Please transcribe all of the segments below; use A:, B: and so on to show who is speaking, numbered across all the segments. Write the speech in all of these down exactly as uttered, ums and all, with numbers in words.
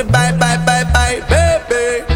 A: it bye, bye, bye, bye, baby.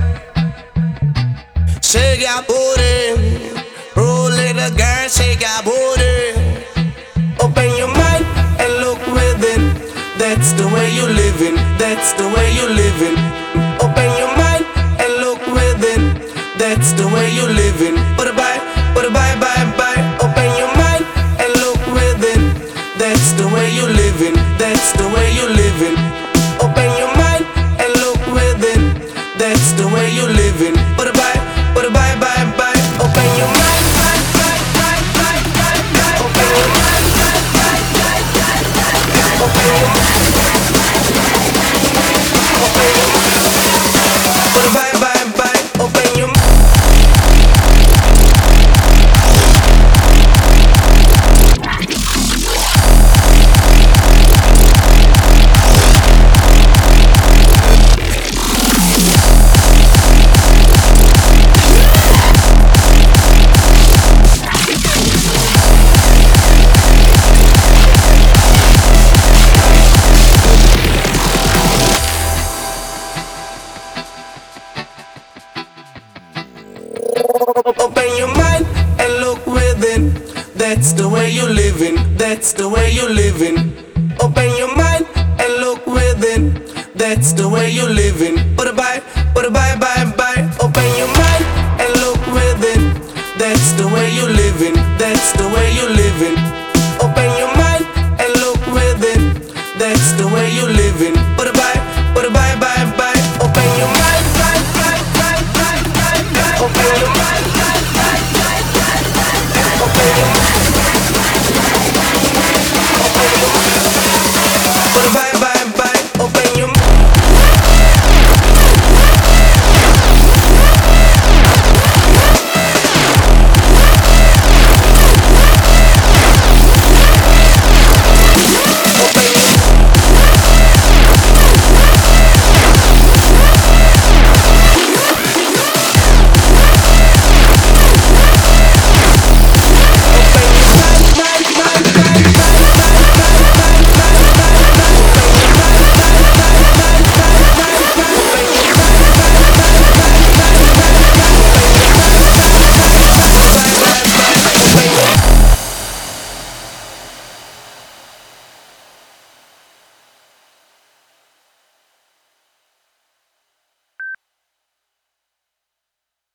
A: Shake your booty, roll it, a girl, shake your booty. Open your mind and look within. That's the way you living, that's the way you living. Open your mind and look within. That's the way you living. Put it bye, put it bye, bye, bye. Open your mind and look within. That's the way you living, that's the way you living. Open your mind and look within. That's the way you living. Put it bye, put it bye, bye, bye. Open your mind, bye, bye, bye, bye, bye, bye. Open your mind, bye, bye, bye, bye, bye. Open your mind, open your mind. Put it bye, bye, bye. Open your mind. Open your mind and look within. That's the way you living, that's the way you living. Open your mind and look within. That's the way you living. Put it bye, put it bye, bye, bye. Open your mind and look within. That's the way you living, that's the way you living. Open your mind and look within. That's the way you living. Put it bye, put it bye, bye, bye. Open your mind, bye, bye, bye, bye, bye, bye. Open your